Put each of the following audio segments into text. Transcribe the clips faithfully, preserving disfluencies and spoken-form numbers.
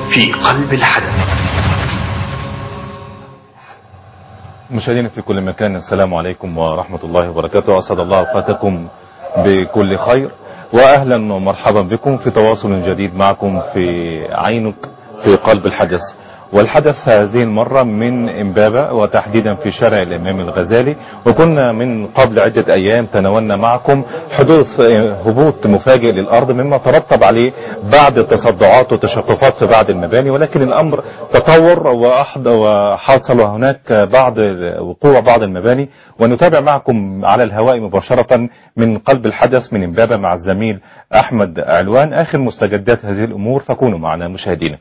في قلب الحدث. مشاهدينا في كل مكان، السلام عليكم ورحمة الله وبركاته. أسعد الله أوقاتكم بكل خير، وأهلا ومرحبا بكم في تواصل جديد معكم في عينك في قلب الحدث. والحدث هذه المرة من إمبابة، وتحديدا في شارع الإمام الغزالي. وكنا من قبل عدة أيام تناولنا معكم حدوث هبوط مفاجئ للأرض، مما ترتب عليه بعض تصدعات وتشققات في بعض المباني، ولكن الأمر تطور وحصل هناك بعض وقوع بعض المباني. ونتابع معكم على الهواء مباشرة من قلب الحدث من إمبابة مع الزميل أحمد علوان آخر مستجدات هذه الأمور، فكونوا معنا مشاهدينا.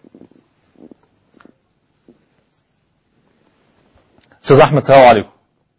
أستاذ أحمد، السلام عليكم.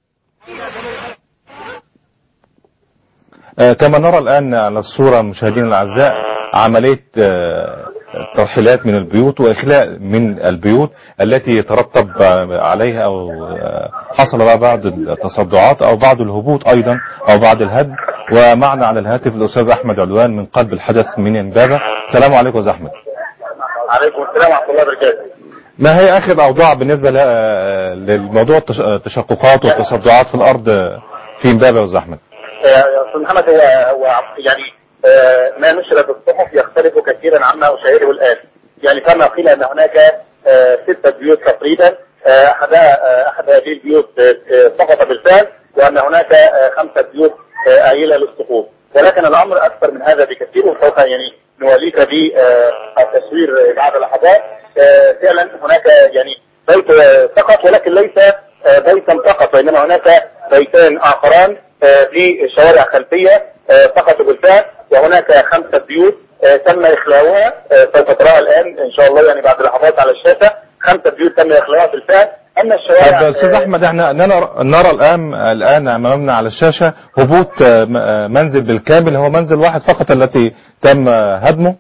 آه كما نرى الآن على الصورة مشاهدينا الأعزاء عملية آه ترحيلات من البيوت وإخلاء من البيوت التي ترتب عليها أو آه حصل لها بعض التصدعات أو بعض الهبوط أيضا أو بعض الهدم. ومعنا على الهاتف الأستاذ أحمد علوان من قلب الحدث من إمبابة. السلام عليكم أستاذ أحمد. عليكم السلام ورحمة الله وبركاته. ما هي آخر الأوضاع بالنسبة للموضوع التشققات والتصدعات في الأرض في إمبابة يا أستاذ أحمد؟ يا أستاذ محمد، هو هو يعني ما نشر في الصحف يختلف كثيرا عما أشاهده الآن. يعني كما قيل أن هناك ستة بيوت تقريبا، أحد أحد هذه البيوت سقط بالفعل، وأن هناك خمسة بيوت آيلة للسقوط، ولكن الأمر أكثر من هذا بكثير، وسوف يعني نوليك بالتصوير بعد لحظات. فعلا هناك يعني بيت سقط، ولكن ليس بيتا فقط، وإنما هناك بيتان آخران في شوارع خلفية سقطوا بالفعل، وهناك خمسة بيوت تم إخلاؤها، سوف تراها الآن إن شاء الله يعني بعد لحظات على الشاشة. خمسة بيوت تم إخلاؤها بالفعل. أما الشوارع طيب أستاذ أحمد، احنا نرى, نرى الآن الآن أمامنا على الشاشة هبوط منزل بالكامل، هو منزل واحد فقط التي تم هدمه؟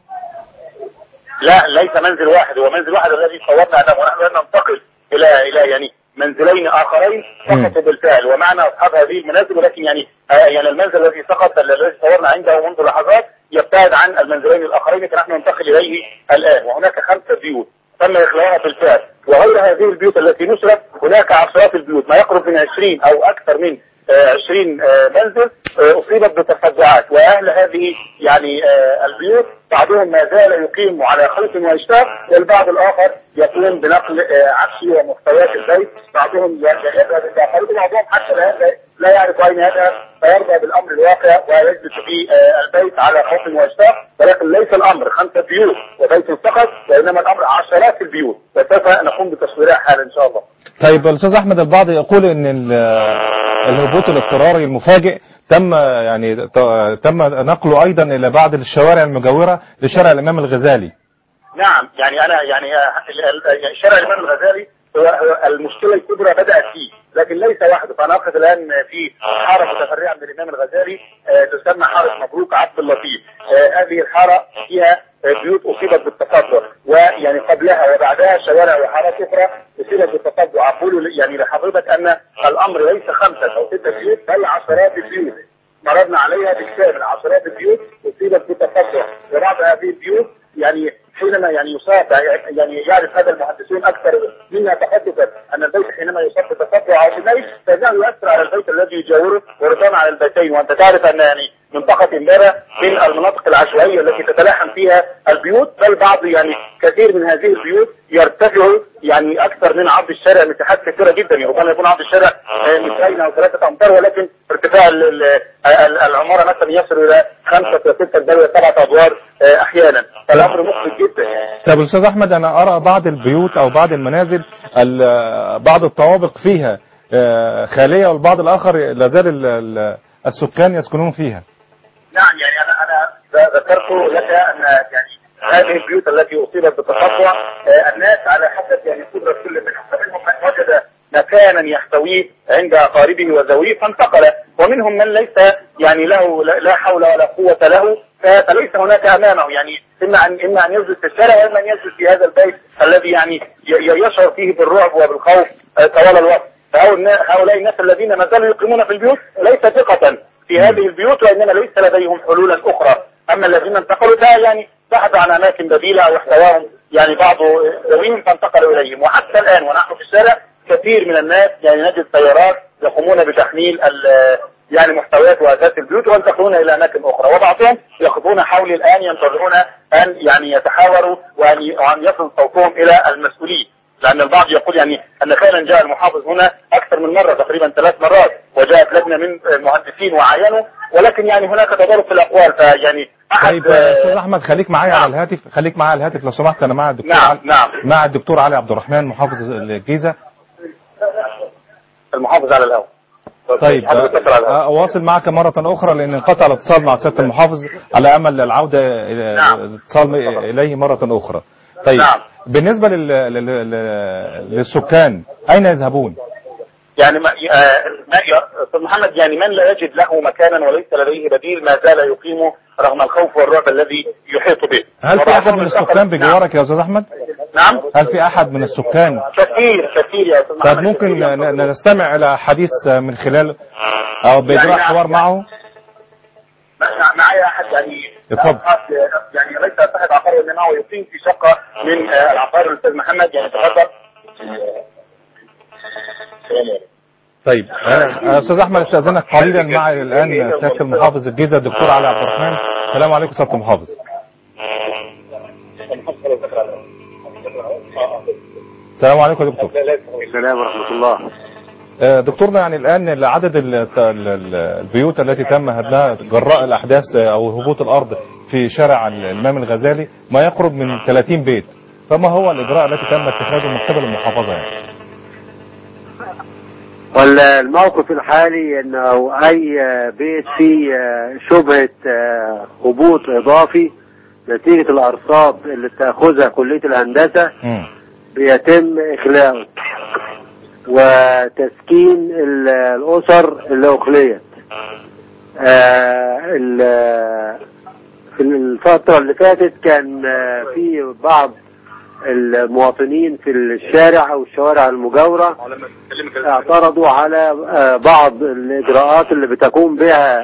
لا، ليس منزل واحد، هو منزل واحد الذي صورنا أمامه، ونحن لن ننتقل إلى إلى يعني منزلين آخرين سقطوا بالفعل ومعنا أصحاب هذه المنازل، ولكن يعني يعني المنزل الذي سقط الذي صورنا عنده منذ لحظات يبتعد عن المنزلين الآخرين، فنحن ننتقل إليه الآن. وهناك خمسة بيوت تم إخلاؤها بالفعل، وغير هذه البيوت التي نشرت هناك عشرات البيوت، ما يقرب من عشرين أو أكثر من عشرين منزل أصيبت بتصدعات. وأهل هذه يعني البيوت بعضهم ما زال يقيم على خوف واشتاق، والبعض الآخر يقوم بنقل عفشي ومحتويات البيت، بعضهم يذهب إلى آخرين، وبعضهم حتى لا يعرف أين يذهب فيرضى بالأمر الواقع ويجلس في البيت على خوف واشتاق. ولكن ليس الأمر خمسة بيوت وبيت فقط، وإنما الأمر عشرات البيوت، وسوف نقوم بتصويرها حالا إن شاء الله. طيب الأستاذ أحمد، البعض يقول إن الهبوط الاضطراري المفاجئ تم يعني تم نقله أيضا إلى بعض الشوارع المجاورة لشارع الإمام الغزالي. نعم، يعني أنا يعني شارع الإمام الغزالي هو المشكلة الكبرى بدأت فيه، لكن ليس وحده. فأنا أقصد الآن في حارة متفرعة من الإمام الغزالي تسمى حارة مبروك عبد اللطيف. هذه الحارة فيها بيوت أصيبت بالتصدع، ويعني قبلها وبعدها شوارع وحارات أخرى أصيبت بالتصدع. أقول يعني لحضرتك أن الأمر ليس خمسة أو ستة بيوت، بل عشرات البيوت مررنا عليها بالكامل. عشرات البيوت أصيبت بالتصدع، وبعض هذه البيوت يعني حينما يعني يصاب يعني يعرف هذا المهندسون اكثر منا تحدثا ان البيت حينما يصاب بتصدع او بنيش فانه يؤثر على البيت الذي يجاوره وربما على البيتين. وانت تعرف ان يعني منطقه إمبابة من المناطق العشوائيه التي تتلاحم فيها البيوت، بل بعض يعني كثير من هذه البيوت يرتفع يعني اكثر من عرض الشارع مساحات كثيره جدا، ربما يكون عرض الشارع مترين او ثلاثه امتار، ولكن ارتفاع العماره مثلا يصل الى خمسه وسته بل سبعه ادوار احيانا، فالامر مخيف جدا. طب استاذ احمد، انا ارى بعض البيوت او بعض المنازل بعض الطوابق فيها خاليه، والبعض الاخر لا زال السكان يسكنون فيها. نعم، يعني انا انا ذكرت لك ان يعني هذه البيوت التي اصيبت بالتصدع الناس على حسب يعني قدره كل منهم، منهم من وجد مكانا يحتويه عند اقاربه وذويه فانتقل، ومنهم من ليس يعني له لا حول ولا قوه له فليس هناك امامه يعني اما ان اما ان يجلس في الشارع واما ان يجلس في هذا البيت الذي يعني يشعر فيه بالرعب وبالخوف طوال الوقت. فهؤلاء الناس الذين ما زالوا يقيمون في البيوت ليس ثقة في هذه البيوت، وانما ليس لديهم حلولا اخرى. اما الذين انتقلوا يعني بحثوا عن اماكن بديله او احتواهم يعني بعض ذويهم فانتقلوا اليهم. وحتى الان ونحن في الشارع كثير من الناس يعني نجد سيارات يقومون بتحميل يعني محتويات واثاث البيوت وينتقلون الى اماكن اخرى، وبعضهم يقفون حولي الان ينتظرون ان يعني يتحاوروا وان يصل صوتهم الى المسؤولين، لان البعض يقول يعني ان فعلا جاء المحافظ هنا اكثر من مره، تقريبا ثلاث مرات، وجاءت لجنه من المهندسين وعاينوا، ولكن يعني هناك تضارب في الاقوال. فيعني احد طيب استاذ احمد خليك معايا على الهاتف، خليك معايا على الهاتف لو سمحت. انا مع الدكتور نعم علي نعم مع الدكتور علي عبد الرحمن محافظ الجيزه. المحافظ على الهواء. طيب اواصل معك مرة اخرى لان انقطع الاتصال مع سيادة المحافظ، على امل العودة الاتصال اليه مرة اخرى. طيب نعم. بالنسبة لل... لل... للسكان اين يذهبون؟ يعني ما استاذ محمد، يعني من لا يجد له مكانا وليس لديه بديل ما زال يقيم رغم الخوف والرعب الذي يحيط به. هل في احد من السكان بجوارك يا استاذ احمد؟ نعم. هل في احد من السكان؟ كثير كثير يا استاذ محمد. طب ممكن نستمع الى حديث من خلال او باجراء يعني حوار معه؟ معايا احد يعني اتفضل. يعني ليس صاحب عقار وانما هو يقيم في شقه من العقار الاستاذ محمد، يعني تفضل. طيب استاذ احمد استاذنك قليلا مع الان سياده المحافظ الجيزه الدكتور علي عبد الرحمن. السلام عليكم سياده المحافظ. السلام عليكم يا دكتور. السلام ورحمه الله. دكتورنا يعني الان عدد البيوت التي تم هدمها جراء الاحداث او هبوط الارض في شارع الامام الغزالي ما يقرب من ثلاثين بيت، فما هو الاجراء التي تم اتخاذه من قبل المحافظه يعني؟ والموقف الحالي انه اي بيت فيه شبهة هبوط اضافي نتيجة الارصاد اللي تاخذها كلية الهندسة م. بيتم اخلاؤه وتسكين الاسر اللي اخليت. في الفترة اللي فاتت كان في بعض المواطنين في الشارع او الشوارع المجاورة اعترضوا على بعض الاجراءات اللي بتقوم بها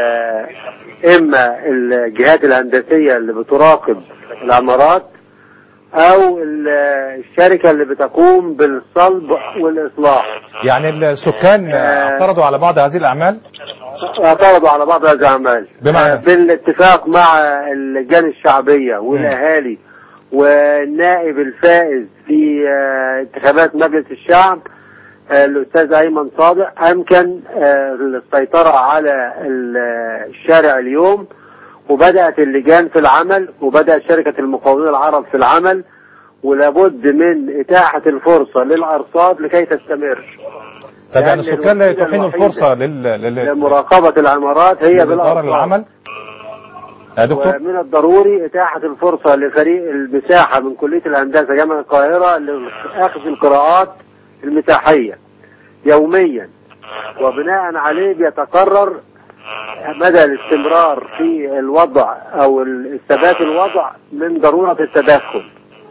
اما الجهات الهندسية اللي بتراقب العمارات او الشركة اللي بتقوم بالصلب والاصلاح. يعني السكان اعترضوا على بعض هذه الاعمال؟ اعترضوا على بعض هذه الاعمال بمعنى بالاتفاق مع اللجان الشعبية والاهالي والنائب الفائز في انتخابات مجلس الشعب الأستاذ أيمن صادق أمكن السيطرة على الشارع اليوم، وبدأت اللجان في العمل وبدأت شركة المقاولين العرب في العمل، ولابد من إتاحة الفرصة للأرصاد لكي تستمر. طب يعني السكان لا يتيحون الفرصة لل... لل... لمراقبة العمارات هي بالأرصاد العمل. ومن الضروري إتاحة الفرصة لفريق المساحة من كلية الهندسة جامعة القاهرة لأخذ القراءات المساحية يوميا، وبناء عليه بيتقرر مدى الاستمرار في الوضع أو الثبات الوضع من ضرورة التدخل.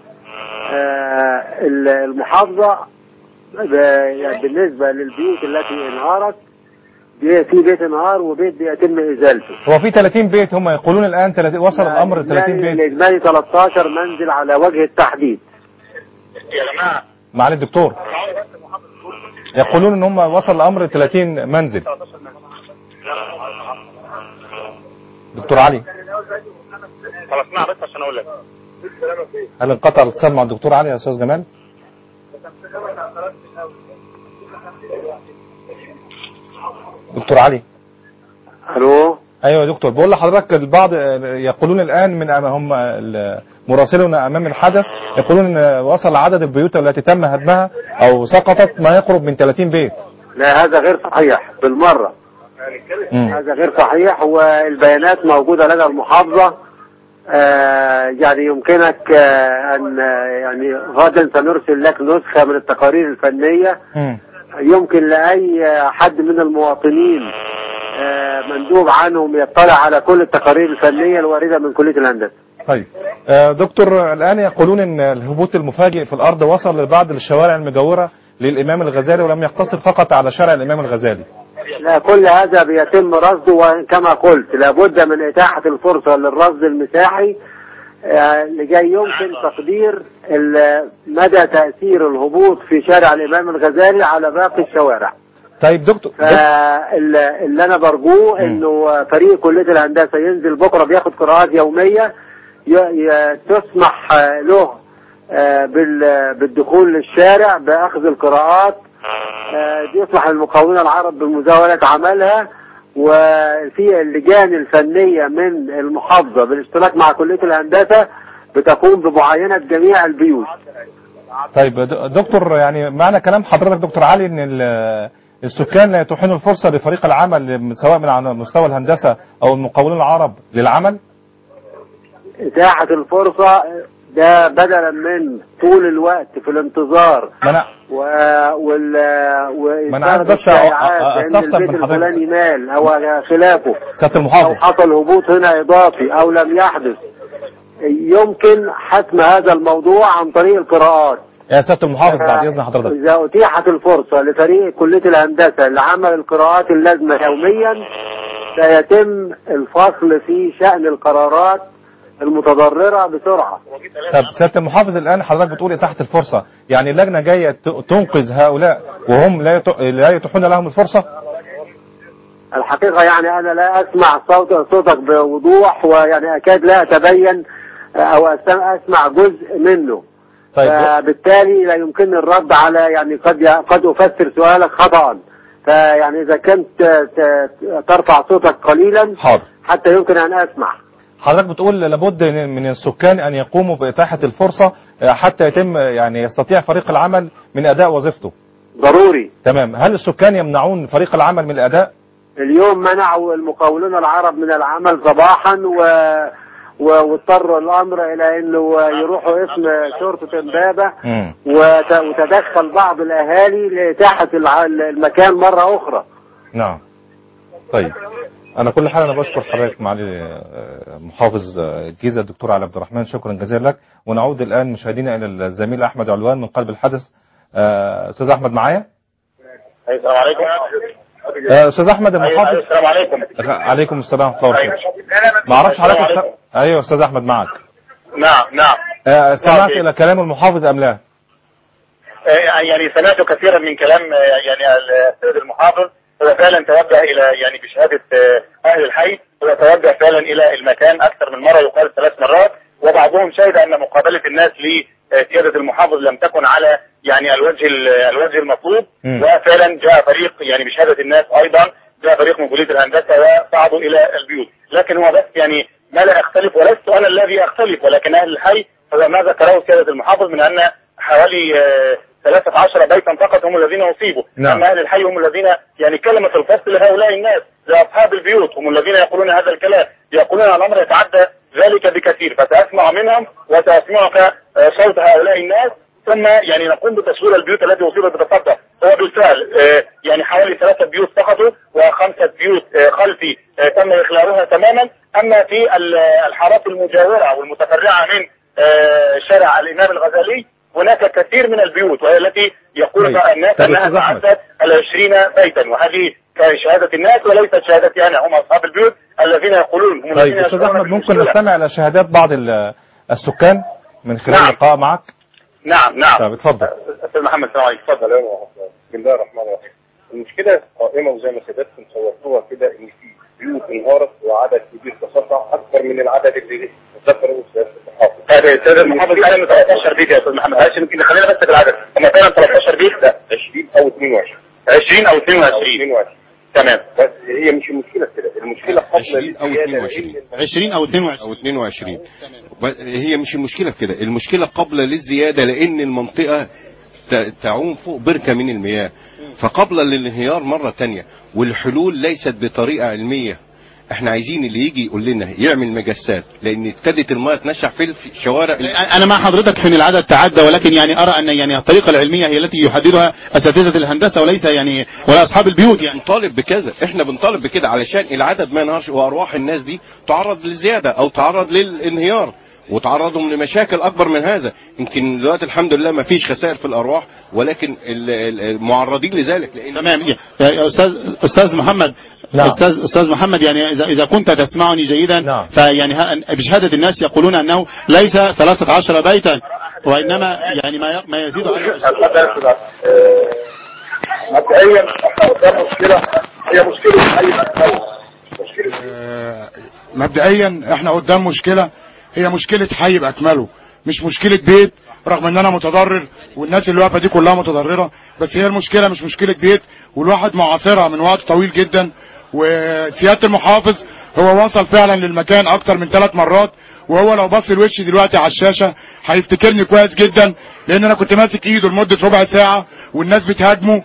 المحافظة بالنسبة للبيوت التي انهارت في بيت انهار وبيت بيتم ازالته. هو في ثلاثين بيت هم يقولون الان ثلاثين وصل الامر ثلاثين بيت. الاجمالي ثلاثة عشر منزل على وجه التحديد. يا جماعه معالي الدكتور يقولون ان هم وصل الامر ثلاثين منزل. دكتور علي خلاص اسمع بس عشان اقول لك. هل انقطع الاتصال مع الدكتور علي يا استاذ جمال؟ دكتور علي. الو. ايوه يا دكتور، بقول لحضرتك البعض يقولون الان من هم مراسلنا امام الحدث يقولون ان وصل عدد البيوت التي تم هدمها او سقطت ما يقرب من ثلاثين بيت. لا هذا غير صحيح بالمره. م. هذا غير صحيح، والبيانات موجوده لدى المحافظه. آه يعني يمكنك آه ان يعني غدا سنرسل لك نسخه من التقارير الفنيه. م. يمكن لأي حد من المواطنين مندوب عنهم يطلع على كل التقارير الفنية الواردة من كلية الهندسة. طيب دكتور، الآن يقولون ان الهبوط المفاجئ في الأرض وصل لبعض الشوارع المجاورة للإمام الغزالي ولم يقتصر فقط على شارع الإمام الغزالي. لا، كل هذا بيتم رصده، وكما قلت لابد من إتاحة الفرصة للرصد المساحي لجاي يمكن تقدير مدى تأثير الهبوط في شارع الإمام الغزالي على باقي الشوارع. طيب دكتور، اللي أنا برجوه إنه فريق كلية الهندسة ينزل بكرة بياخد قراءات يومية تسمح له بالدخول للشارع بأخذ القراءات، يسمح للمقاولين العرب بمزاولة عملها، وفي اللجان الفنية من المحافظة بالاشتراك مع كلية الهندسة بتقوم بمعاينة جميع البيوت. طيب دكتور، يعني معنى كلام حضرتك دكتور علي ان السكان لا يتيحون الفرصة لفريق العمل سواء من على مستوى الهندسة او المقاولين العرب للعمل؟ إتاحة الفرصة ده بدلا من طول الوقت في الانتظار و وال وإنتاج بس ان البيت الفلاني مال او خلافه سيادة المحافظ او حصل هبوط هنا اضافي او لم يحدث، يمكن حسم هذا الموضوع عن طريق القراءات. يا سيادة المحافظ بعد اذن حضرتك، اذا اتيحت الفرصة لفريق كلية الهندسة لعمل القراءات اللازمة يوميا سيتم الفصل في شأن القرارات المتضررة بسرعة. طب سيادة المحافظ، الآن حضرتك بتقول إتاحة الفرصة، يعني اللجنة جاية تنقذ هؤلاء وهم لا لا يتيحون لهم الفرصة؟ الحقيقة يعني أنا لا أسمع صوت صوتك بوضوح، ويعني أكاد لا أتبين أو أسمع جزء منه. طيب فبالتالي لا يمكن الرد على، يعني قد قد أفسر سؤالك خطأ، فيعني إذا كنت ترفع صوتك قليلا حاضر حتى يمكن أن أسمع. حضرتك بتقول لابد من السكان أن يقوموا بإتاحة الفرصة حتى يتم يعني يستطيع فريق العمل من أداء وظيفته. ضروري. تمام. هل السكان يمنعون فريق العمل من الأداء؟ اليوم منعوا المقاولون العرب من العمل صباحا و... واضطر الأمر إلى أنه يروحوا اسم شرطة إمبابة وت... وتدخل بعض الأهالي لإتاحة المكان مرة أخرى. نعم. طيب أنا كل حال أنا بشكر حضرتك معالي محافظ الجيزة الدكتور علي عبد الرحمن، شكرا جزيلا لك. ونعود الآن مشاهدينا إلى الزميل أحمد علوان من قلب الحدث. أستاذ أحمد معايا؟ السلام عليكم. أستاذ أحمد المحافظ. السلام عليكم. عليكم السلام ورحمة الله وبركاته. ما أعرفش حضرتك. أيوه أستاذ أحمد معك. نعم نعم. سمعت إلى كلام المحافظ أم لا؟ يعني سمعت كثيرا من كلام يعني السيد المحافظ. هو فعلا توجه الى يعني بشهاده اهل الحي، هو توجه فعلا الى المكان اكثر من مره، يقال ثلاث مرات، وبعضهم شهد ان مقابله الناس لسياده المحافظ لم تكن على يعني الوجه الوجه المطلوب. وفعلا جاء فريق يعني بشهاده الناس ايضا، جاء فريق من كليه الهندسه وصعدوا الى البيوت. لكن هو بس يعني ما لا يختلف، ولست انا الذي اختلف، ولكن اهل الحي هو ما ذكره سياده المحافظ من ان حوالي ثلاثة عشر بيتا فقط هم الذين أصيبوا. نعم. أما أهل الحي هم الذين يعني كلمة الفصل لهؤلاء الناس، لأصحاب البيوت هم الذين يقولون هذا الكلام، يقولون الأمر يتعدى ذلك بكثير. فسأسمع منهم وسأسمعك صوت هؤلاء الناس، ثم يعني نقوم بتصوير البيوت التي أصيبت بالفضة. هو بالفعل يعني حوالي ثلاثة بيوت سقطوا وخمسة بيوت خلفي تم إخلاؤها تماما. أما في الحارات المجاورة والمتفرعة من شارع الإمام الغزالي هناك كثير من البيوت، وهي التي يقول الناس أنها تعدت العشرين بيتا، وهذه كشهادة الناس وليست شهادتي أنا، هم أصحاب البيوت الذين يقولون هم. طيب أستاذ أحمد، ممكن نستمع إلى شهادات بعض السكان من خلال نعم. اللقاء معك؟ نعم نعم. طيب اتفضل. أستاذ محمد السلام عليكم. اتفضل. بسم الله الرحمن الرحيم. المشكلة قائمة وزي ما سيادتكم صورتوها كده، إن في بيوت انهارت وعدد كبير تصدع أكثر من العدد اللي ذكره سيادة المحافظ. هذا السيد المحافظ قال إنه ثلاثة عشر بيت يا أستاذ محمد، هذا يمكن خلينا بس بالعدد، هم فعلا ثلاثة عشر بيت ده عشرين أو اثنين وعشرين. عشرين أو اثنين وعشرين. تمام. بس هي مش المشكلة كده، المشكلة قبل عشرين أو اثنين وعشرين. عشرين أو اثنين وعشرين. أو اثنين وعشرين. هي مش المشكلة في كده، المشكلة قبل للزيادة، لأن المنطقة تعوم فوق بركة من المياه، فقبل للانهيار مرة تانية. والحلول ليست بطريقة علمية، احنا عايزين اللي يجي يقول لنا يعمل مجسات، لان ابتدت الماء تنشع في الشوارع. انا مع حضرتك في ان العدد تعدى، ولكن يعني ارى ان يعني الطريقه العلميه هي التي يحددها اساتذه الهندسه وليس يعني ولا اصحاب البيوت. يعني بنطالب بكذا، احنا بنطالب بكده علشان العدد ما ينهارش وارواح الناس دي تعرض للزياده او تعرض للانهيار وتعرضهم لمشاكل اكبر من هذا. يمكن دلوقتي الحمد لله ما فيش خسائر في الارواح، ولكن المعرضين لذلك. تمام. يا استاذ استاذ محمد، نعم. استاذ استاذ محمد، يعني اذا اذا كنت تسمعني جيدا، نعم. فيعني بشهاده الناس يقولون انه ليس ثلاثة عشر بيتا، وانما يعني ما ما يزيد على مبدئيا احنا قدام مشكله، هي مشكله حي مبدئيا احنا قدام مشكله هي مشكله حي باكمله، مش مشكله بيت، رغم ان انا متضرر والناس اللي واقفه دي كلها متضرره، بس هي المشكله مش مشكله بيت، والواحد معاصرها من وقت طويل جدا. وسياده المحافظ هو وصل فعلا للمكان اكتر من ثلاث مرات، وهو لو بص لوشي دلوقتي على الشاشه هيفتكرني كويس جدا، لان انا كنت ماسك ايده لمده ربع ساعه والناس بتهاجمه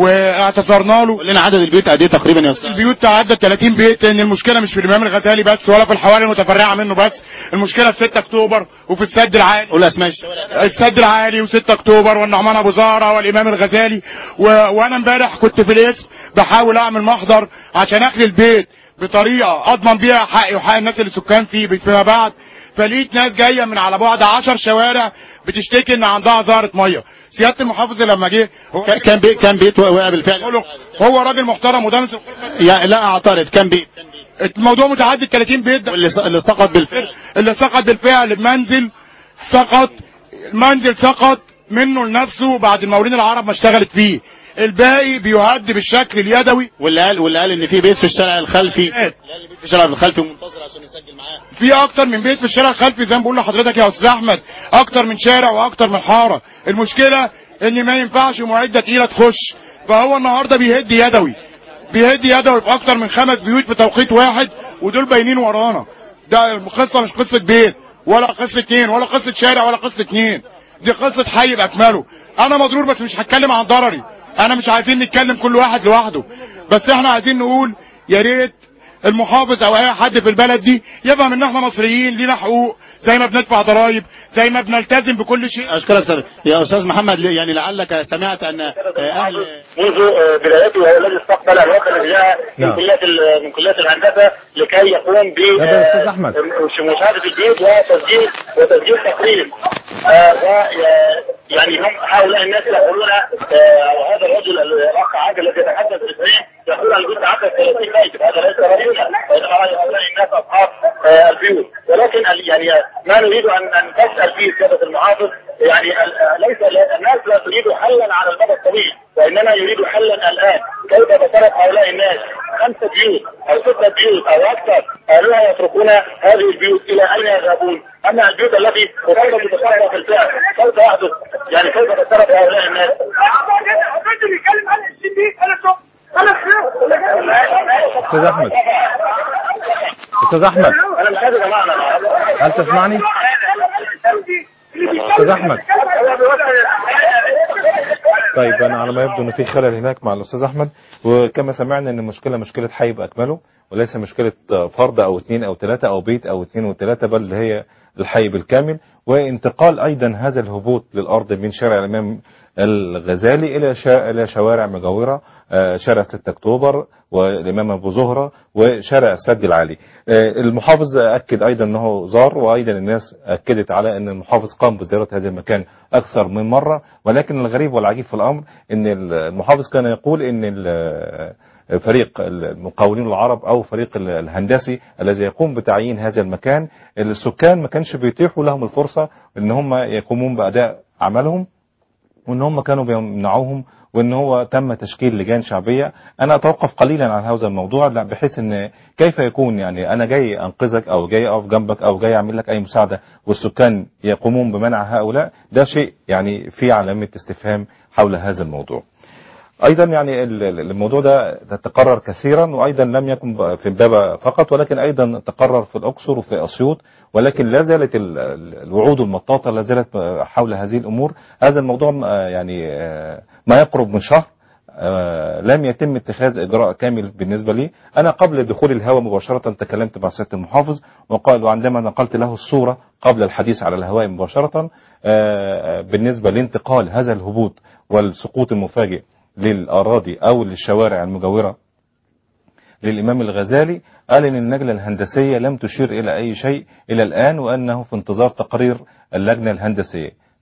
واعتذرنا له. قول لنا عدد البيوت قد ايه تقريبا يا استاذ؟ البيوت تعدى ثلاثين بيت، لان المشكله مش في الامام الغزالي بس ولا في الحواري المتفرعه منه بس، المشكله في ستة اكتوبر وفي السد العالي. قول اسماء الشوارع. السد العالي و6 اكتوبر والنعمان ابو زهره والامام الغزالي. و... وانا امبارح كنت في الاسم بحاول اعمل محضر عشان اخلي البيت بطريقه اضمن بيها حقي وحق الناس اللي سكان فيه فيما بعد، فلقيت ناس جايه من على بعد عشر شوارع بتشتكي ان عندها ظاهره ميه. سياده المحافظ لما جه كان بيت كان بيت وقع بالفعل. هو راجل محترم ودانس. يا لا اعترض، كان بيت الموضوع متعدد ثلاثين بيت ده. واللي اللي سقط بالفعل اللي سقط بالفعل منزل سقط المنزل سقط منه لنفسه بعد المقاولين العرب ما اشتغلت فيه، الباقي بيهد بالشكل اليدوي. واللي قال واللي قال ان في بيت في الشارع الخلفي في الشارع الخلفي منتظر عشان يسجل معاه. في اكتر من بيت في الشارع الخلفي زي ما بقول لحضرتك يا استاذ احمد، اكتر من شارع واكتر من حاره. المشكله ان ما ينفعش معده تقيله تخش، فهو النهارده بيهد يدوي بيهد يدوي في اكتر من خمس بيوت في توقيت واحد، ودول باينين ورانا. ده القصه مش قصه بيت ولا قصه اتنين ولا قصه شارع ولا قصه اتنين، دي قصه حي باكمله. انا مضرور بس مش هتكلم عن ضرري، انا مش عايزين نتكلم كل واحد لوحده، بس احنا عايزين نقول يا ريت المحافظ او اي حد في البلد دي يفهم ان احنا مصريين لينا حقوق زي ما بندفع ضرائب، زي ما بنلتزم بكل شيء. اشكرك سيدي يا استاذ محمد، يعني لعلك سمعت ان اهل منذ بدايته هو الذي استقبل الوفد الذي جاء من كليات من كليات الهندسه لكي يقوم ب مشاهده البيوت وتسجيل وتسجيل تقرير. يعني هم هؤلاء الناس يقولون وهذا الرجل الاخ عادل الذي يتحدث باسمه يقول ان البيوت تعدى ثلاثين بيت، هذا ليس راينا، وانما راي هؤلاء الناس اصحاب البيوت. ولكن يعني ما نريد ان ان نسال فيه سياده المحافظ، يعني ليس الناس لا تريد حلا على المدى الطويل، وانما يريد حلا الان. كيف بصرف هؤلاء الناس خمسه بيوت او سته بيوت او اكثر، اهلها يتركون هذه البيوت الى اين يذهبون؟ اما البيوت التي تصرف بتصرف الفعل كيف يحدث؟ يعني كيف بصرف هؤلاء الناس؟ استاذ احمد استاذ احمد انا مش قادر يا جماعه. هل تسمعني استاذ احمد؟ طيب انا على ما يبدو ان في خلل هناك مع الاستاذ احمد، وكما سمعنا ان المشكله مشكله حي باكمله وليس مشكله فرد او اثنين او ثلاثه او بيت او اثنين وثلاثه، بل هي الحي بالكامل. وانتقال ايضا هذا الهبوط للارض من شارع الامام الغزالي الى الى شوارع مجاوره، شارع ستة اكتوبر والامام ابو زهره وشارع السد العالي. المحافظ اكد ايضا انه زار، وايضا الناس اكدت على ان المحافظ قام بزياره هذا المكان اكثر من مره. ولكن الغريب والعجيب في الامر ان المحافظ كان يقول ان فريق المقاولين العرب او فريق الهندسي الذي يقوم بتعيين هذا المكان، السكان ما كانش بيتيحوا لهم الفرصه ان هم يقومون باداء عملهم، وان هم كانوا بيمنعوهم، وان هو تم تشكيل لجان شعبيه. انا اتوقف قليلا عن هذا الموضوع بحيث ان كيف يكون يعني انا جاي انقذك او جاي اقف جنبك او جاي اعمل لك اي مساعده والسكان يقومون بمنع هؤلاء، ده شيء يعني في علامه استفهام حول هذا الموضوع. ايضا يعني الموضوع ده تكرر كثيرا، وايضا لم يكن في امبابة فقط ولكن ايضا تكرر في الاقصر وفي اسيوط، ولكن لا زالت الوعود المطاطه لا زالت حول هذه الامور. هذا الموضوع يعني ما يقرب من شهر لم يتم اتخاذ اجراء كامل بالنسبه لي. انا قبل دخول الهواء مباشره تكلمت مع سياده المحافظ، وقال وعندما نقلت له الصوره قبل الحديث على الهواء مباشره بالنسبه لانتقال هذا الهبوط والسقوط المفاجئ للأراضي أو للشوارع المجاورة للإمام الغزالي، قال إن اللجنة الهندسية لم تشير إلى أي شيء إلى الآن، وأنه في انتظار تقرير اللجنة الهندسية.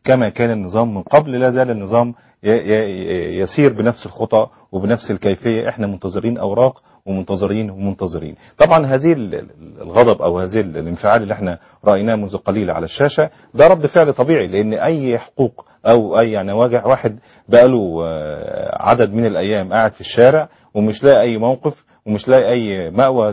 كما كان النظام من قبل. لا زال النظام يسير بنفس الخطى وبنفس الكيفية. احنا منتظرين أوراق ومنتظرين ومنتظرين. طبعا هذه الغضب أو هذه الانفعال اللي احنا رأيناه منذ قليل على الشاشة ده رد فعل طبيعي، لأن أي حقوق أو أي يعني واحد بقاله عدد من الأيام قاعد في الشارع ومش لاقي أي موقف ومش لاقي أي مأوى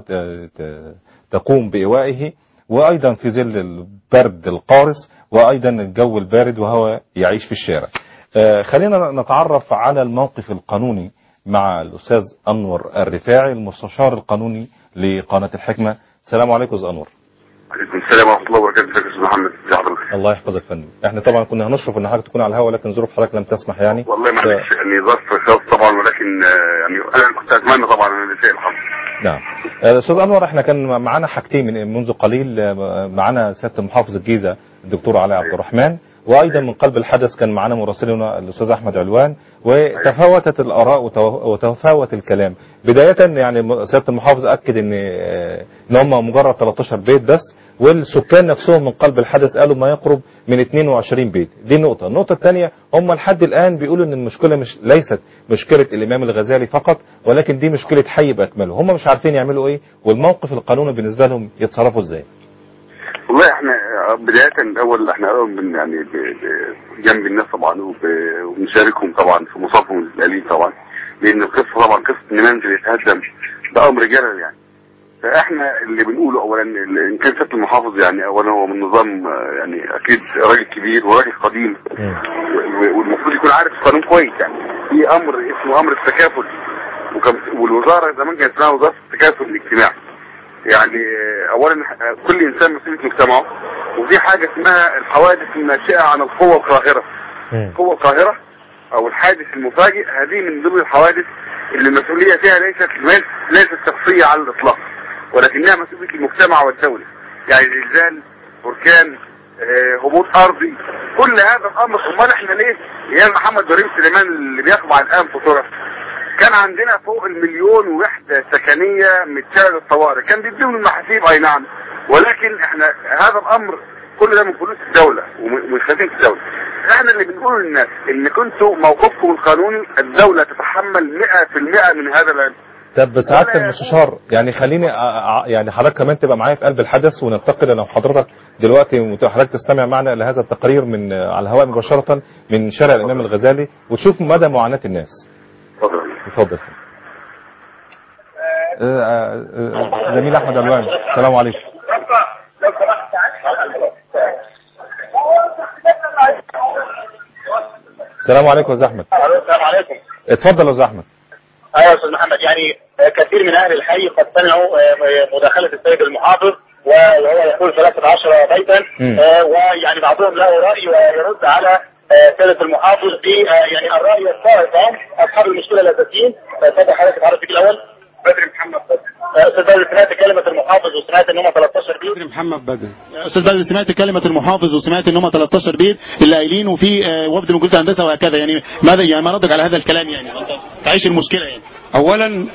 تقوم بإيوائه، وأيضا في ظل البرد القارس وأيضا الجو البارد وهو يعيش في الشارع. خلينا نتعرف على الموقف القانوني مع الأستاذ أنور الرفاعي المستشار القانوني لقناة الحكمة. السلام عليكم أستاذ أنور. عليكم السلام ورحمة الله وبركاته. ازيك يا أستاذ محمد؟ ازي حضرتك؟ الله يحفظك يا فندم. احنا طبعا كنا هنشرف ان حضرتك تكون على الهواء لكن ظروف حضرتك لم تسمح يعني. والله معلش يعني ظرف خاص طبعا، ولكن يعني انا كنت اتمنى طبعا ان الرسائل الحمد. نعم. الاستاذ انور احنا كان معانا حاجتين من منذ قليل، معانا سياده محافظ الجيزه الدكتور علي عبد الرحمن، وايضا من قلب الحدث كان معانا مراسلنا الاستاذ احمد علوان، وتفاوتت الاراء وتفاوت الكلام. بدايه يعني سياده المحافظ اكد ان ان هم مجرد ثلاثة عشر بيت بس، والسكان نفسهم من قلب الحدث قالوا ما يقرب من اثنين وعشرين بيت. دي نقطة. النقطة الثانية هم لحد الآن بيقولوا ان المشكلة مش ليست مشكلة الإمام الغزالي فقط، ولكن دي مشكلة حي بأكمله. هم مش عارفين يعملوا ايه، والموقف القانوني بالنسبة لهم يتصرفوا ازاي. والله احنا بداية الأول احنا من يعني جنب الناس طبعا وبنشاركهم طبعا في مصابهم الأليم طبعا، لأن القصة طبعا قصة ان منزل يتهدم ده أمر جلل يعني. فاحنا اللي بنقوله اولا ان كان سياده المحافظ يعني اولا هو من نظام يعني اكيد راجل كبير وراجل قديم والمفروض يكون عارف القانون كويس يعني. في امر اسمه امر التكافل، والوزاره زمان كانت اسمها وزاره التكافل الاجتماعي. يعني اولا كل انسان مسؤول في مجتمعه، وفي حاجه اسمها الحوادث الناشئه عن القوه القاهره. القوه القاهره او الحادث المفاجئ هذه من ضمن الحوادث اللي المسؤوليه فيها ليست ليست شخصيه على الاطلاق، ولكنها مسؤولية المجتمع والدولة. يعني زلزال، بركان، آه، هبوط ارضي، كل هذا الامر. امال احنا ليه يا محمد بريم سليمان اللي بيخضع الان في طرف كان عندنا فوق المليون وحدة سكنية متشالة الطوارئ، كان بيديهم المحاسيب اي نعم، ولكن احنا هذا الامر كل ده من فلوس الدولة ومن خزينة الدولة. احنا اللي بنقوله للناس ان كنتوا موقفكم القانوني الدولة تتحمل مئة في المئة من هذا العلم. طب سعادة المستشار يعني خليني يعني حضرتك كمان تبقى معايا في قلب الحدث، وننتقل انا وحضرتك دلوقتي حضرتك تستمع معنا لهذا التقرير من على الهواء مباشرة من شارع الإمام الغزالي وتشوف مدى معاناة الناس. اتفضل. اتفضل. زميل احمد علوان السلام عليكم. السلام عليكم يا احمد. السلام عليكم. اتفضل يا احمد. ايوه يا استاذ محمد، يعني كثير من اهل الحي قد سمعوا مداخله السيد المحافظ وهو يقول ثلاثة عشر بيتا، ويعني بعضهم له راي ويرد على سياده المحافظ ب يعني الراي الصائب اصحاب المشكله الاساسيين. اتفضل حضرتك حضرتك الاول. بدري محمد بدري. استاذ بدري سمعت كلمه المحافظ وسمعت ان هم ثلاثة عشر بيت. بدري محمد بدري. استاذ بدري سمعت كلمه المحافظ وسمعت ان هم ثلاثة عشر بيت اللي قايلين وفي وفد من كليه الهندسه وهكذا، يعني ماذا يعني ما ردك على هذا الكلام يعني تعيش المشكله يعني؟ اولا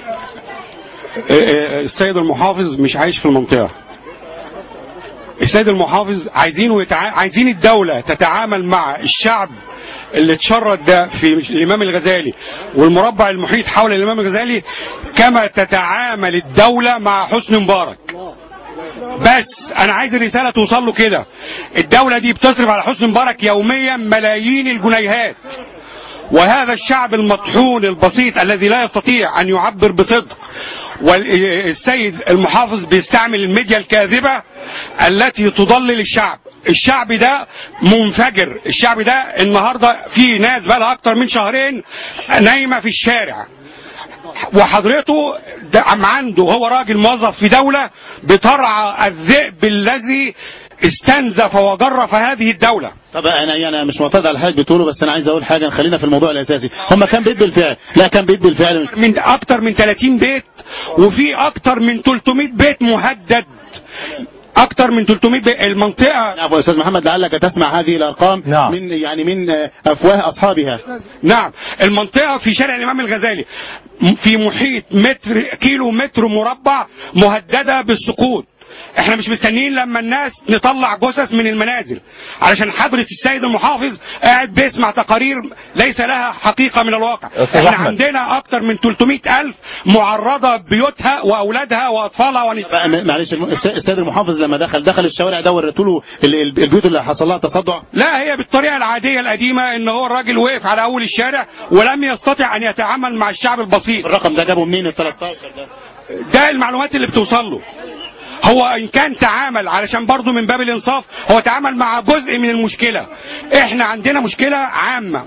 السيد المحافظ مش عايش في المنطقه. السيد المحافظ عايزينه يتع... عايزين الدوله تتعامل مع الشعب اللي اتشرد ده في الامام الغزالي والمربع المحيط حول الامام الغزالي كما تتعامل الدوله مع حسني مبارك. بس انا عايز الرساله توصل له كده. الدوله دي بتصرف على حسني مبارك يوميا ملايين الجنيهات، وهذا الشعب المطحون البسيط الذي لا يستطيع ان يعبر بصدق، والسيد المحافظ بيستعمل الميديا الكاذبة التي تضلل الشعب. الشعب ده منفجر. الشعب ده النهاردة في ناس بقى لها اكتر من شهرين نايمة في الشارع، وحضرته عنده هو راجل موظف في دولة بترعى الذئب الذي استنزف وجرف هذه الدولة. طب انا يعني مش معترض على حاجه بتقوله، بس انا عايز اقول حاجه. خلينا في الموضوع الاساسي. هم كام بيت بالفعل؟ لا كام بيت بالفعل؟ مش من اكتر من ثلاثين بيت، وفي اكتر من ثلاثمائة بيت مهدد. اكتر من ثلاثمائة بيت. المنطقه نعم يا استاذ محمد لعلك تسمع هذه الارقام نعم. من يعني من افواه اصحابها. نعم. المنطقه في شارع الامام الغزالي في محيط متر كيلو متر مربع مهدده بالسقوط، احنا مش مستنيين لما الناس نطلع جثث من المنازل علشان حضرة السيد المحافظ قاعد بيسمع تقارير ليس لها حقيقة من الواقع. احنا عندنا اكتر من ثلاثمائة ألف معرضة بيوتها واولادها واطفالها ونسائها. معلش السيد المحافظ لما دخل دخل الشوارع ده وريته له البيوت اللي حصل لها تصدع؟ لا، هي بالطريقة العادية القديمة ان هو الراجل وقف على اول الشارع ولم يستطع ان يتعامل مع الشعب البسيط. الرقم ده جابه منين ال ثلاثة عشر ده؟ ده المعلومات اللي بتوصل له. هو ان كان تعامل علشان برضه من باب الانصاف هو تعامل مع جزء من المشكلة. احنا عندنا مشكلة عامة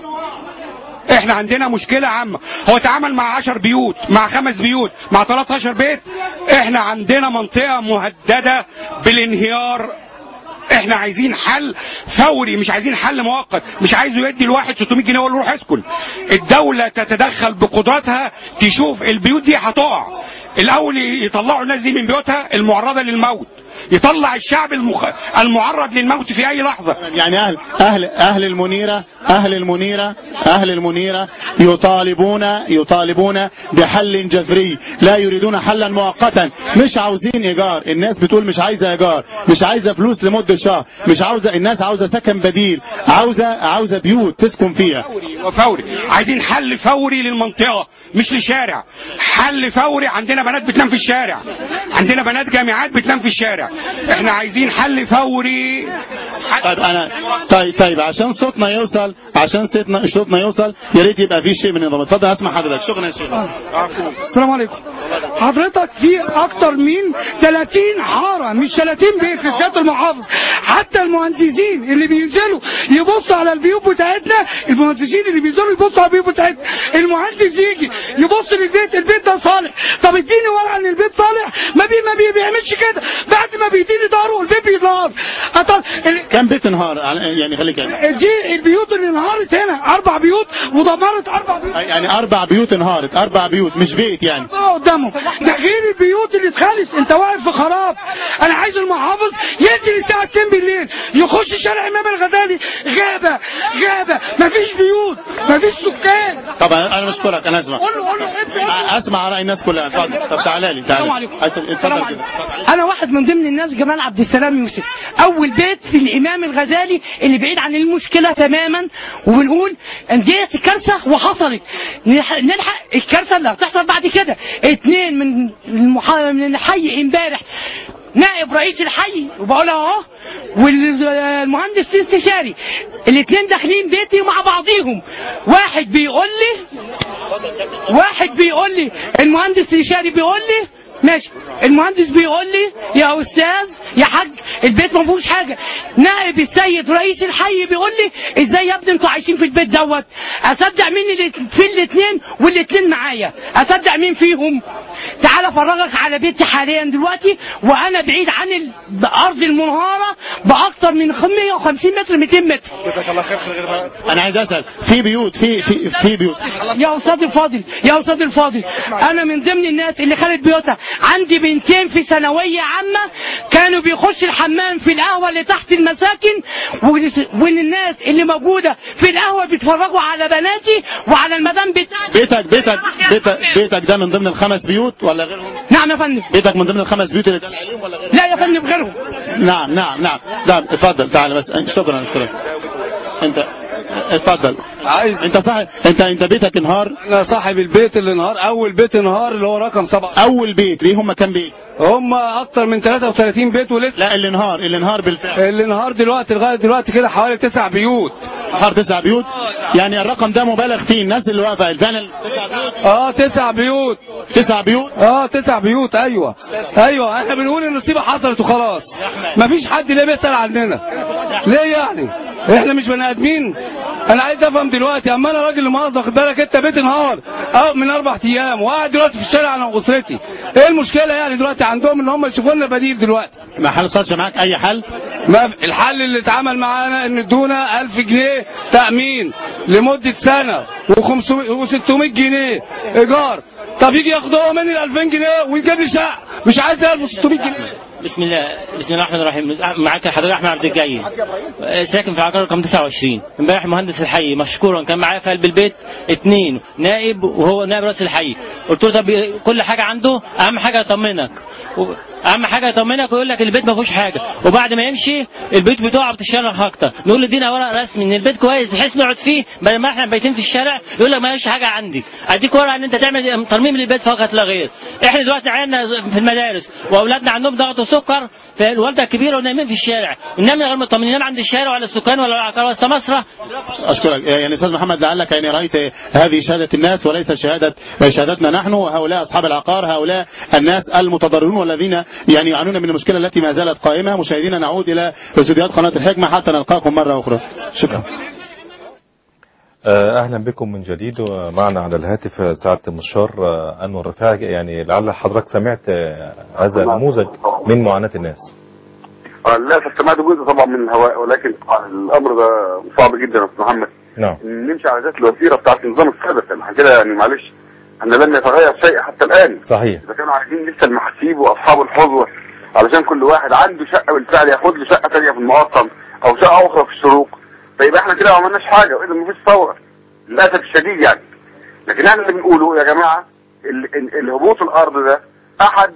احنا عندنا مشكلة عامة. هو تعامل مع عشر بيوت، مع خمس بيوت، مع ثلاثة عشر بيت. احنا عندنا منطقة مهددة بالانهيار. احنا عايزين حل فوري، مش عايزين حل مؤقت. مش عايزه يدي الواحد ستمائة جنيه ولا روح اسكن. الدولة تتدخل بقدراتها تشوف البيوت دي هتقع. الاول يطلعوا الناس دي من بيوتها المعرضة للموت، يطلع الشعب المخ... المعرض للموت في اي لحظة. يعني اهل اهل اهل المنيرة اهل المنيرة اهل المنيرة يطالبون يطالبون بحل جذري، لا يريدون حلا مؤقتا. مش عاوزين ايجار، الناس بتقول مش عايزة ايجار، مش عايزة فلوس لمدة شهر، مش عاوزة، الناس عاوزة سكن بديل، عاوزة عاوزة بيوت تسكن فيها. وفوري، عايزين حل فوري للمنطقة مش لشارع. حل فوري. عندنا بنات بتنام في الشارع، عندنا بنات جامعات بتنام في الشارع. احنا عايزين حل فوري. طيب انا طيب طيب عشان صوتنا يوصل عشان صوتنا صوتنا يوصل يا ريت يبقى في شيء من النظام. اتفضل اسمع حضرتك. شكرا يا شيخ. السلام عليكم. حضرتك في اكتر من ثلاثين حاره مش ثلاثين بيت في سياده المحافظ. حتى المهندسين اللي بينزلوا يبصوا على البيوت بتاعتنا، المهندسين اللي بينزلوا يبصوا على البيوت بتاعتنا، المهندس يجي يبص للبيت البيت ده صالح. طب اديني ورقه ان البيت صالح. ما بي ما بي بيعملش كده. بعد ما بيديني ظهره البيت بينهار. كم بيت انهار يعني؟ خليك يعني دي البيوت اللي انهارت هنا اربع بيوت ودمرت اربع بيوت. يعني اربع بيوت انهارت، اربع بيوت مش بيت يعني. اه قدامهم. ده غير البيوت اللي اتخلت. انت واقف في خراب. انا عايز المحافظ ينزل الساعه اتنين بالليل يخش شارع امام الغزالي، غابه غابه مفيش بيوت مفيش سكان. طب انا بشكرك. انا اسمع اسمع راي الناس كلها. اتفضل. طب تعالى لي تعالى. اتفضل كده. انا واحد من ضمن الناس جمال عبد السلام يوسف. اول بيت في الامام الغزالي اللي بعيد عن المشكله تماما، وبنقول ان دي كارثه وحصلت. نلحق الكارثه اللي هتحصل بعد كده. اتنين من المحا... من الحي امبارح نائب رئيس الحي وبقولها اهو والمهندس الاستشاري الاثنين داخلين بيتي مع بعضيهم. واحد بيقول لي واحد بيقول لي المهندس الاستشاري بيقول لي ماشي، المهندس بيقول لي يا استاذ يا حاج البيت ما فيهوش حاجه. نائب السيد رئيس الحي بيقول لي ازاي يا ابني انتوا عايشين في البيت دوت؟ اصدق مين اللي في الاثنين والاثنين معايا؟ اصدق مين فيهم؟ تعال افرجك على بيتي حاليا دلوقتي وانا بعيد عن الارض المنهاره باكثر من مئة وخمسين متر مئتين متر. انا عايز اسال في بيوت في في في بيوت يا استاذ الفاضل يا استاذ الفاضل انا من ضمن الناس اللي خلت بيوتها. عندي بنتين في ثانويه عامه كانوا بيخشوا الحمام في القهوه اللي تحت المساكن، وان الناس اللي موجوده في القهوه بيتفرجوا على بناتي وعلى المدام بتاعتي. بيتك بيتك بيتك بيتك ده من ضمن الخمس بيوت ولا غيرهم؟ نعم يا فندم. بيتك من ضمن الخمس بيوت اللي اتقال عليهم ولا غيرهم؟ لا يا فندم غيرهم. نعم نعم نعم نعم. اتفضل تعال بس. شكرا شكرا. انت اتفضل. عايز انت صاحب انت انت بيتك انهار؟ انا صاحب البيت اللي انهار. اول بيت انهار اللي هو رقم سبعة. اول بيت ليه؟ هم كام بيت؟ هم اكتر من ثلاثة وثلاثين بيت ولسه. لا اللي انهار اللي انهار بالفعل اللي انهار دلوقتي لغايه دلوقتي كده حوالي تسع بيوت. انهار تسع بيوت؟ يعني الرقم ده مبالغ فيه. الناس اللي واقفه فعلا تسع بيوت؟ اه تسع بيوت. تسع بيوت؟ اه تسع بيوت. ايوه ايوه احنا بنقول ان المصيبه حصلت وخلاص. مفيش حد ليه بيسال عننا ليه يعني؟ احنا مش بني ادمين؟ انا عايز افهم دلوقتي. اما انا راجل مؤاخذه واخد بالك انت بيت انهار اه من اربع ايام وقاعد دلوقتي في الشارع انا واسرتي. ايه المشكله يعني دلوقتي عندهم ان هم يشوفوا لنا بديل دلوقتي؟ ما حصلش معاك اي حل؟ ما الحل اللي اتعمل معانا ان ادونا ألف جنيه تامين لمده سنه وستمائة جنيه ايجار. طب يجي ياخدوها مني ال ألفين جنيه ويجيب لي شقه مش عايز ألف وستمائة جنيه. بسم الله بسم الله الرحمن الرحيم. معاك حضرتك احمد عبد الجليل ساكن في عقار رقم تسعة وعشرين. امبارح مهندس الحي مشكورا كان معايا في قلب البيت اثنين نائب وهو نائب راس الحي. قلت له طب كل حاجه عنده اهم حاجه اطمنك اهم حاجه يطمنك ويقول لك البيت ما فيهوش حاجه، وبعد ما يمشي البيوت بتقع بتتشرخ اكتر، نقول له ادينا ورق رسمي ان البيت كويس بحيث نقعد فيه بدل ما احنا بايتين في الشارع. يقول لك ما فيش حاجه عندي، اديك ورقه ان انت تعمل ترميم للبيت فقط لا غير. احنا دلوقتي عيالنا في المدارس واولادنا عندهم ضغط وسكر، الوالده الكبيره ونايمين في الشارع، ننام غير مطمنين، ننام عند الشارع ولا السكان ولا العقار ولا سمسره. اشكرك يعني استاذ محمد، لعلك يعني رايت هذه شهاده الناس وليس شهاده شهادتنا نحن، وهؤلاء اصحاب العقار، هؤلاء الناس المتضررون والذين يعني يعانون من المشكله التي ما زالت قائمه. مشاهدينا نعود الى استوديوهات قناه الحكمه حتى نلقاكم مره اخرى. شكرا. اهلا بكم من جديد، ومعنا على الهاتف سعاده المستشار انور رفاعي. يعني لعل حضرتك سمعت هذا النموذج من معاناه الناس. للاسف سمعت جزء طبعا من الهواء، ولكن الامر ده صعب جدا يا استاذ محمد. نعم. نمشي على ذات الوتيره بتاعت النظام السابق، يعني كده يعني معلش احنا لم يتغير شيء حتى الان. صحيح. اذا كانوا عايزين لسه المحاسيب واصحاب الحظوه علشان كل واحد عنده شقه بالفعل ياخد له شقه ثانيه في المقطم او شقه اخرى في الشروق، فيبقى احنا كده ما عملناش حاجه، واذا مفيش ثوره للاسف الشديد يعني. لكن احنا اللي بنقوله يا جماعه الهبوط الارض ده احد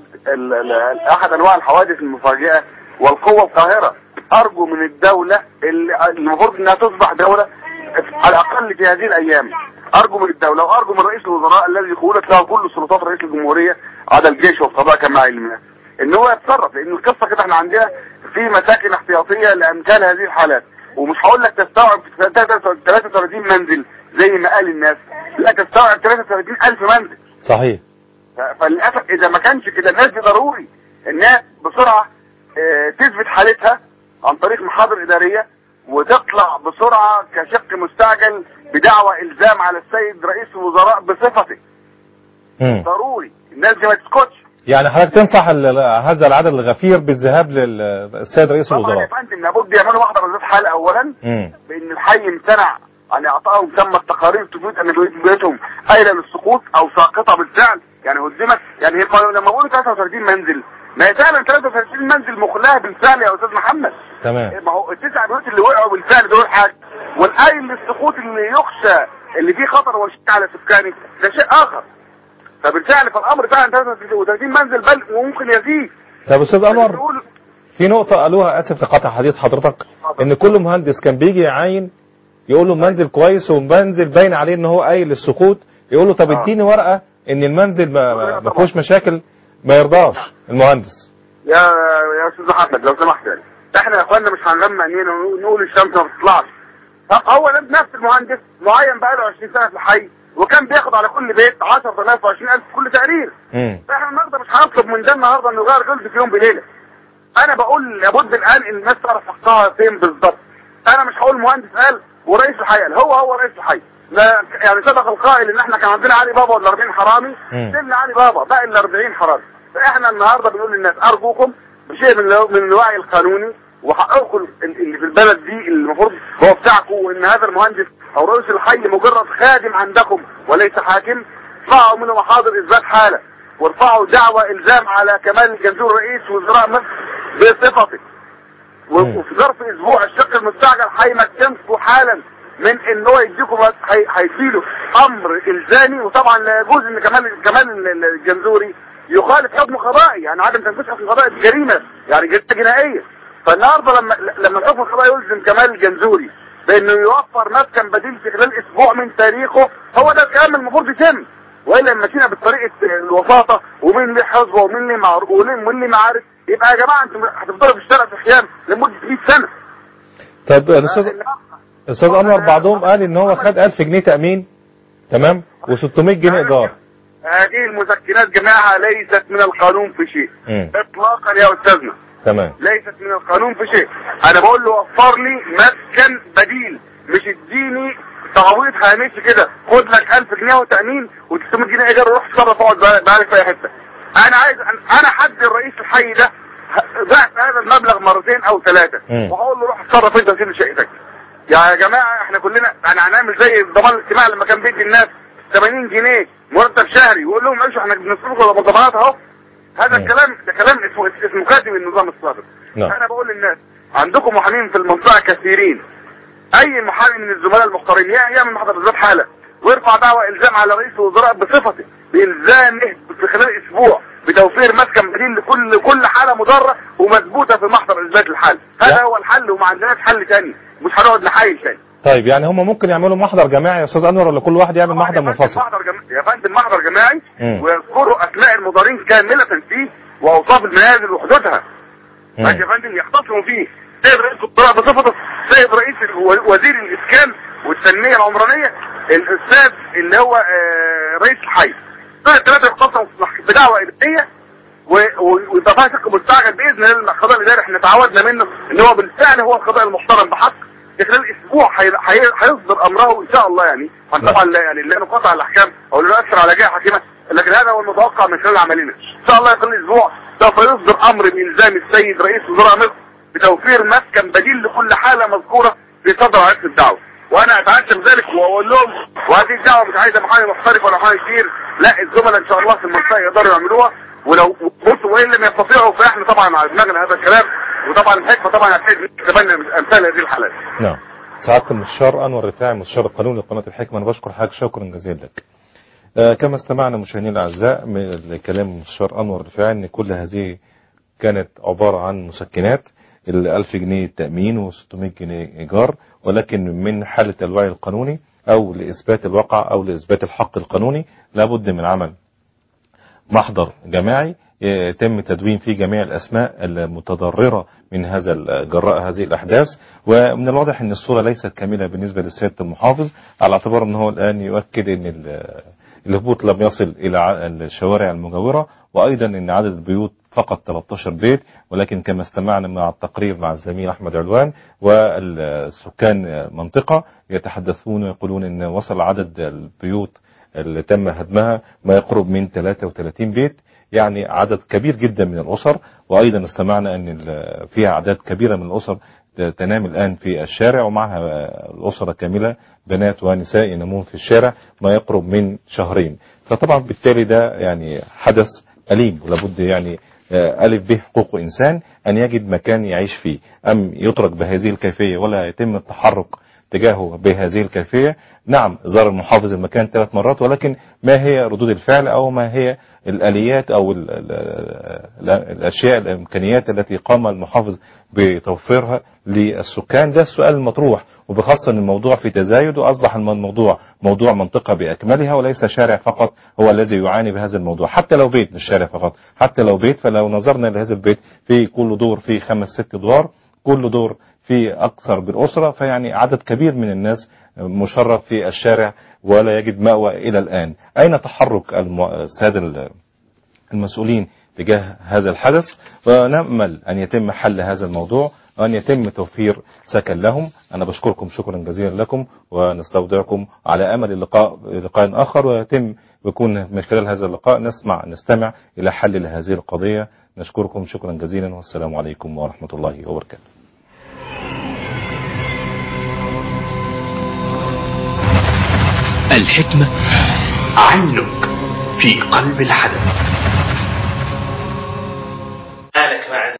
احد انواع الحوادث المفاجئه والقوه القاهره. ارجو من الدوله اللي المفروض انها تصبح دوله على الاقل في هذه الايام، ارجو من الدوله وارجو من رئيس الوزراء الذي خولت له كل سلطات رئيس الجمهوريه عدا الجيش والقضاء كما علمنا ان هو يتصرف، لان القصه كده احنا عندنا في مساكن احتياطيه لامثال هذه الحالات. ومش هقول لك تستوعب ثلاثة وثلاثين منزل زي ما قال الناس، لا تستوعب ثلاثة وثلاثين ألف منزل. صحيح. فللاسف اذا ما كانش كده الناس دي ضروري انها بسرعه اه تثبت حالتها عن طريق محاضر اداريه وتطلع بسرعه كشق مستعجل بدعوى الزام على السيد رئيس الوزراء بصفته. مم. ضروري الناس دي ما تسكتش. يعني حضرتك تنصح هذا العدد الغفير بالذهاب للسيد رئيس الوزراء؟ طبعا يا فندم لابد يعملوا واحده من ذات حاله اولا، مم. بان الحي امتنع عن اعطائهم تم التقارير تفيد ان بيوتهم قايله للسقوط او ساقطه بالفعل، يعني هدمت. يعني لما بقول ثلاثة وثلاثين منزل ما هي فعلا ثلاثة وثلاثين منزل مخلاه بالفعل يا استاذ محمد. تمام. ما هو التسع بيوت اللي وقعوا بالفعل دول حاجه، والقايل للسقوط اللي يخشى اللي فيه خطر وشك على سكانه ده شيء اخر. فبالفعل فالامر فعلا ثلاثة وثلاثين منزل بل وممكن يزيد. طب استاذ انور، في نقطه قالوها، اسف لقطع حديث حضرتك، ان كل مهندس كان بيجي يعاين يقول له منزل كويس ومنزل باين عليه ان هو قايل للسقوط، يقول له طب اديني ورقه ان المنزل ما, ما فيهوش مشاكل، ما يرضاش المهندس. يا يا استاذ محمد لو سمحت يعني احنا يا اخوانا مش هنلم عينينا ونقول الشمس ما بتطلعش. هو نفس المهندس معين بقى له عشرين سنه في الحي وكان بياخد على كل بيت عشرة آلاف وعشرين ألف كل تقرير. فاحنا النهارده مش هنطلب من ده النهارده انه يغير جلد في يوم بليله. انا بقول لابد الان ان الناس تعرف حقها فين بالظبط. انا مش هقول مهندس قال ورئيس الحي قال، هو هو رئيس الحي. لا يعني سبق القائل ان احنا كان عندنا علي بابا ولا أربعين حرامي، سيبنا علي بابا بقى ال أربعين حرامي. فاحنا النهارده بنقول للناس ارجوكم بشيء من من الوعي القانوني وحققوا اللي في البلد دي المفروض هو بتاعكم، وان هذا المهندس او رئيس الحي مجرد خادم عندكم وليس حاكم. ارفعوا منه محاضر اثبات حاله وارفعوا دعوى الزام على كمال الجنزور رئيس وزراء مصر بصفته، وفي ظرف اسبوع الشق المستعجل هيمكنكم حالا من ان هو يديكم هيديله امر الزامي. وطبعا لا يجوز ان كمال كمال الجنزوري يخالف حكم قضائي، يعني عدم تنفيذ حكم قضائي جريمه، يعني جريمه جنائيه. فالنهارده لما لما الحكم القضائي يلزم كمال الجنزوري بانه يوفر مسكن بديل في خلال اسبوع من تاريخه، هو ده الكلام المفروض يتم. والا لما مشينا بطريقه الوساطه ومين ليه حظوه ومين ليه معروف ومين ليه معارف، يبقى يا جماعه انتم هتفضلوا في الشارع في خيام لمده مئة سنه. طب الاستاذ استاذ انور بعضهم قال ان هو خد ألف جنيه تامين تمام وستمائة جنيه ايجار. هذه المسكنات جماعه ليست من القانون في شيء م. اطلاقا يا استاذنا. تمام. ليست من القانون في شيء. انا بقول له وفر لي مسكن بديل، مش اديني تعويض هامشي كده خد لك ألف جنيه وتامين وستمائة جنيه ايجار وروح تصرف اقعد بقالك في اي حته. انا عايز انا حد الرئيس الحي ده ضعف هذا المبلغ مرتين او ثلاثه وهقول له روح اتصرف انت وسيب شقتك. يا جماعه احنا كلنا انا هنعمل زي الضمان الاجتماعي لما كان بيدي الناس ثمانين جنيه مرتب شهري ويقول لهم عيشوا احنا بنصرفكم ولا ضمانات اهو. هذا الكلام ده كلام اسمه اسمه كاتب النظام السابق. انا بقول للناس عندكم محامين في المنطقه كثيرين، اي محامي من الزملاء المختارين يعمل محضر ذات حاله ويرفع دعوى الزام على رئيس الوزراء بصفته بإلزامه في خلال اسبوع بتوفير مسكن بديل لكل كل حاله مضره ومثبوته في محضر اثبات الحل. هذا هو الحل وما عندناش حل ثاني، مش هنقعد نحايل ثاني. طيب يعني هم ممكن يعملوا محضر جماعي يا استاذ انور ولا كل واحد يعمل محضر منفصل؟ محضر جم... يا فندم محضر جماعي ويذكروا اسماء المضارين كامله فيه واوصاف المنازل وحدودها. ماشي يا فندم، يختصروا فيه سيد رئيس القضاء بصفته سيد رئيس وزير الاسكان والتنميه العمرانيه الاستاذ اللي هو آه رئيس الحي. دول الثلاثه يختصروا بدعوه اداريه ويبقى فيها شق مستعجل باذن الله. القضاء الاداري احنا تعودنا منه ان هو بالفعل هو القضاء المحترم بحق. في خلال اسبوع هيصدر امره ان شاء الله يعني. طبعا لا يعني لا نقاطع الاحكام او لا نؤثر على جهه حكيمه، لكن هذا هو المتوقع من خلال عملنا. ان شاء الله خلال اسبوع سوف يصدر امر بالزام السيد رئيس وزراء مصر بتوفير مسكن بديل لكل حاله مذكوره في صدر عرض الدعوه. وانا اتعشم ذلك واقول لهم وهذه الدعوه مش عايزه محامي محترف ولا محامي كتير، لا الزملاء ان شاء الله في المنطقه يقدروا يعملوها. ولو بصوا وان لم يستطيعوا فاحنا طبعا على دماغنا هذا الكلام، وطبعا الحكمه طبعا هتحتاج نتبنى امثال هذه الحالات. نعم. سعاده المستشار انور رفاعي مستشار القانون لقناه الحكمه، انا بشكر حضرتك شكرا جزيلا لك. آه كما استمعنا مشاهدينا الاعزاء من كلام المستشار انور رفاعي ان كل هذه كانت عباره عن مسكنات، ال ألف جنيه تامين وستمائة جنيه ايجار، ولكن من حاله الوعي القانوني او لاثبات الواقع او لاثبات الحق القانوني لابد من عمل محضر جماعي يتم تدوين فيه جميع الأسماء المتضررة من هذا جراء هذه الأحداث. ومن الواضح أن الصورة ليست كاملة بالنسبة لسيادة المحافظ، على اعتبار أنه الآن يؤكد أن الهبوط لم يصل إلى الشوارع المجاورة، وأيضا أن عدد البيوت فقط ثلاثة عشر بيت، ولكن كما استمعنا مع التقرير مع الزميل أحمد علوان والسكان منطقة يتحدثون ويقولون أن وصل عدد البيوت اللي تم هدمها ما يقرب من ثلاثة وثلاثين بيت، يعني عدد كبير جدا من الأسر. وأيضا استمعنا أن فيها أعداد كبيرة من الأسر تنام الآن في الشارع ومعها الأسرة كاملة بنات ونساء ينامون في الشارع ما يقرب من شهرين. فطبعا بالتالي ده يعني حدث أليم، ولابد يعني ألف به حقوق إنسان أن يجد مكان يعيش فيه، أم يترك بهذه الكيفية ولا يتم التحرك تجاهه بهذه الكيفية. نعم زار المحافظ المكان ثلاث مرات، ولكن ما هي ردود الفعل أو ما هي الآليات أو ال ال ال الأشياء الإمكانيات التي قام المحافظ بتوفيرها للسكان؟ ده السؤال المطروح، وبخاصة الموضوع في تزايد وأصبح الموضوع موضوع منطقة بأكملها وليس شارع فقط هو الذي يعاني بهذا الموضوع. حتى لو بيت مش شارع فقط، حتى لو بيت، فلو نظرنا لهذا البيت في كل دور في خمس ست دوار، كل دور في أكثر بالأسرة، فيعني عدد كبير من الناس مشرف في الشارع ولا يجد مأوى إلى الآن. أين تحرك السادة المسؤولين تجاه هذا الحدث؟ ونأمل أن يتم حل هذا الموضوع وأن يتم توفير سكن لهم. أنا بشكركم شكرا جزيلا لكم ونستودعكم على أمل اللقاء لقاء آخر، ويتم يكون من خلال هذا اللقاء نسمع نستمع إلى حل لهذه القضية. نشكركم شكرا جزيلا والسلام عليكم ورحمة الله وبركاته. الحكمة عينك في قلب الحدث.